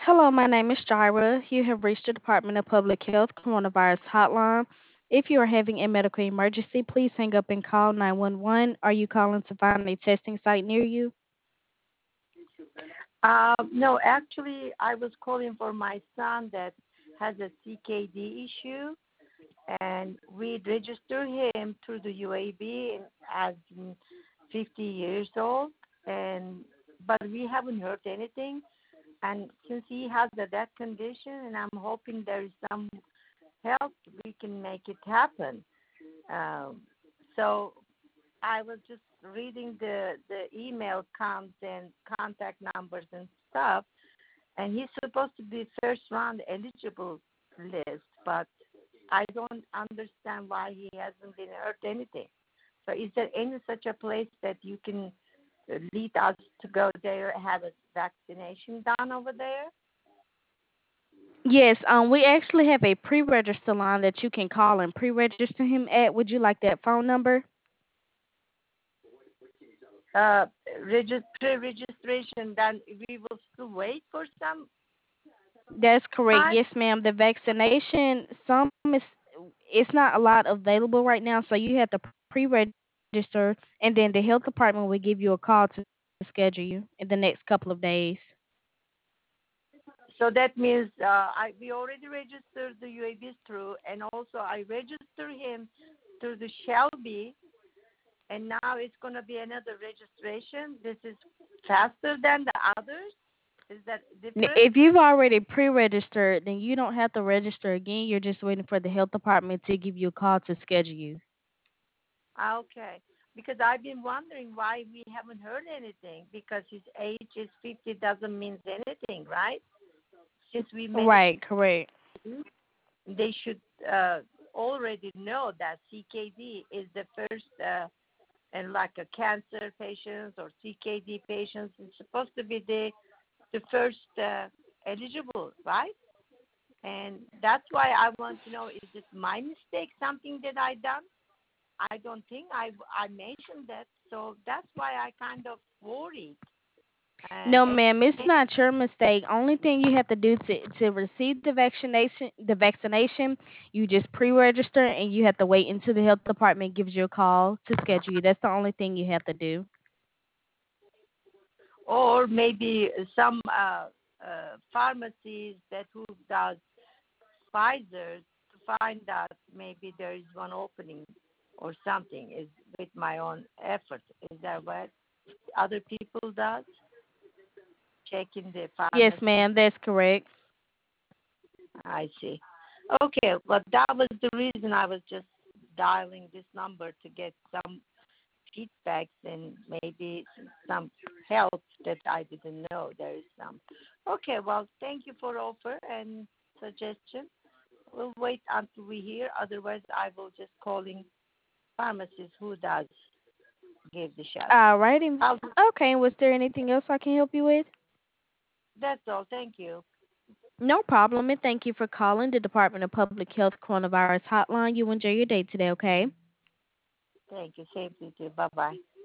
Hello, my name is Jira. You have reached the Department of Public Health Coronavirus Hotline. If you are having a medical emergency, please hang up and call 911. Are you calling to find a testing site near you? No, actually, I was calling for my son that has a CKD issue, and we registered him through the UAB as 50 years old, and but we haven't heard anything. And since he has that condition, and I'm hoping there is some help, we can make it happen. Um, so I was just reading the email counts and contact numbers and stuff, and he's supposed to be first round eligible list, but I don't understand why he hasn't been hurt anything. So is there any such a place that you can lead us to go there, have a vaccination done over there? Yes, we actually have a pre-register line that you can call and pre-register him at. Would you like that phone number? Uh, Pre-registration, then we will still wait for some That's correct. time. Yes, ma'am. The vaccination, some is it's not a lot available right now, so you have to pre-register, and then the health department will give you a call to schedule you in the next couple of days. So that means we already registered the UABs through, and also I registered him through the Shelby, and now it's going to be another registration. This is faster than the others. Is that different? If you've already pre-registered, then you don't have to register again. You're just waiting for the health department to give you a call to schedule you. Okay. Because I've been wondering why we haven't heard anything. Because his age is 50 doesn't mean anything, right? Since we made Right, correct. it, they should already know that CKD is the first, and like a cancer patients or CKD patients, it's supposed to be the first eligible, right? And that's why I want to know: is it my mistake, something that I done? I don't think I mentioned that, so that's why I kind of worried. No, And ma'am, it's not your mistake. Only thing you have to do to receive the vaccination, you just pre-register and you have to wait until the health department gives you a call to schedule you. That's the only thing you have to do. or maybe some pharmacies that who does Pfizer to find out maybe there is one opening or something is with my own effort. Is that what other people does? Checking the Yes, pharmacy. ma'am, that's correct. I see. Okay, well that was the reason I was just dialing this number to get some feedbacks and maybe some help that I didn't know there is some. Okay, well thank you for offer and suggestion. We'll wait until we hear. Otherwise, I will just calling pharmacist who does give the shot. All righty. I'll, Okay, was there anything else I can help you with? that's all. Thank you. No problem, and thank you for calling the Department of Public Health Coronavirus Hotline. You enjoy your day today, okay? Thank you. Same to you. Bye bye.